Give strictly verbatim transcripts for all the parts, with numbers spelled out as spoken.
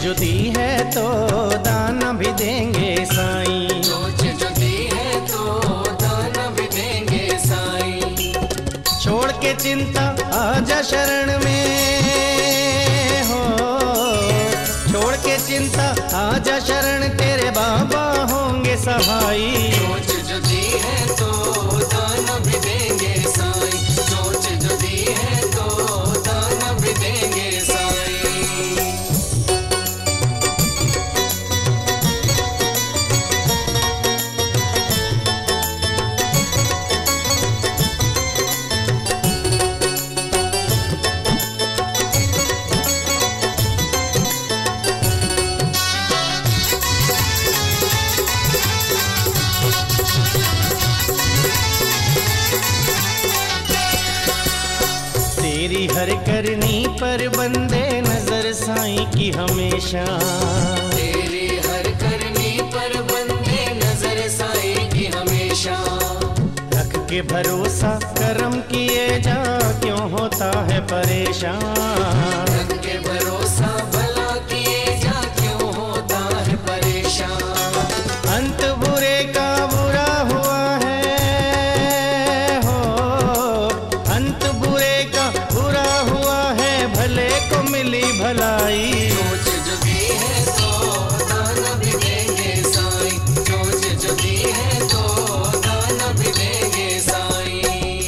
जो दी है तो दाना भी देंगे साईं। सोच जो दी है तो दाना भी देंगे साईं। छोड़ के चिंता आजा शरण में हो, छोड़ के चिंता आजा शरण, तेरे बाबा होंगे सहाई। सोच जो दी है तो दाना भी देंगे साईं। सोच जो दी है तो दाना भी देंगे साईं। तेरी हर करनी पर बंदे नजर साईं की हमेशा। तेरी हर करनी पर बंदे नजर साईं की हमेशा। रख के भरोसा करम किए जा, क्यों होता है परेशान। रख के भरोसा भला किए जा, क्यों होता है परेशान। अंत बुरे का बुरा हुआ है हो, अंत बुरे का बुरा हुआ है, भले को मिली भलाई। सोच जो दी है तो दाना भी देंगे साईं। सोच जो दी है तो दाना भी देंगे साईं।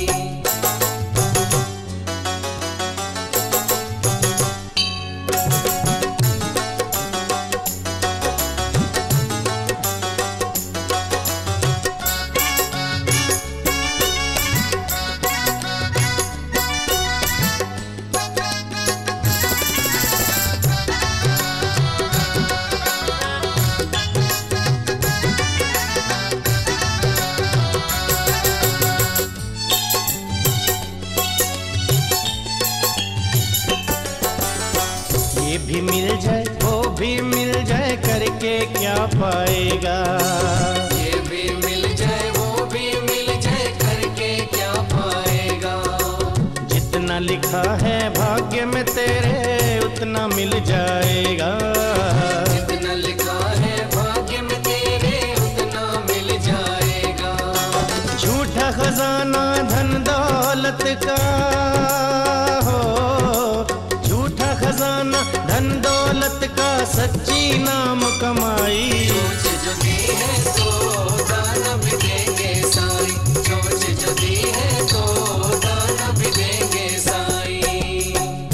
ये भी मिल जाए वो भी मिल जाए, करके क्या पाएगा। ये भी मिल जाए वो भी मिल जाए, करके क्या पाएगा। जितना लिखा है भाग्य में तेरे उतना मिल जाएगा। जितना लिखा है भाग्य में तेरे उतना मिल जाएगा। झूठा खजाना धन दौलत का हो, झूठा खजाना धन दौलत का, सच्ची नाम कमाई। सोच जो दी है तो दाना भी देंगे साईं। सोच जो दी है तो दाना भी देंगे साईं।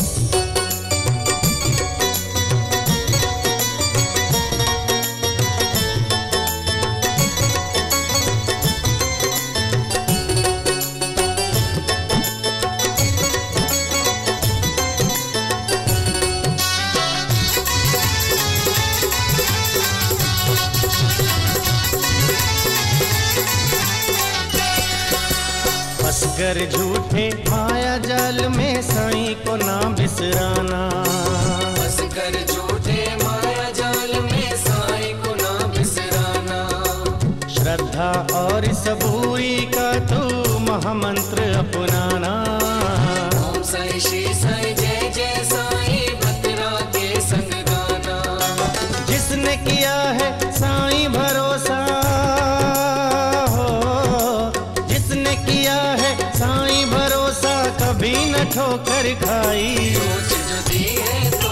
फंसकर झूठे माया जाल में साईं को ना बिसराना। फंसकर झूठे माया जाल में साईं को ना बिसराना। श्रद्धा और सबूरी का तू महामंत्र अपनाना। ओम साईं श्री साईं जय जय साईं, बतरा के संग गाना। जिसने किया है साईं भरोसा हो, जिसने किया है साईं भरोसा, कभी न ठोकर खाई। सोच जो दी है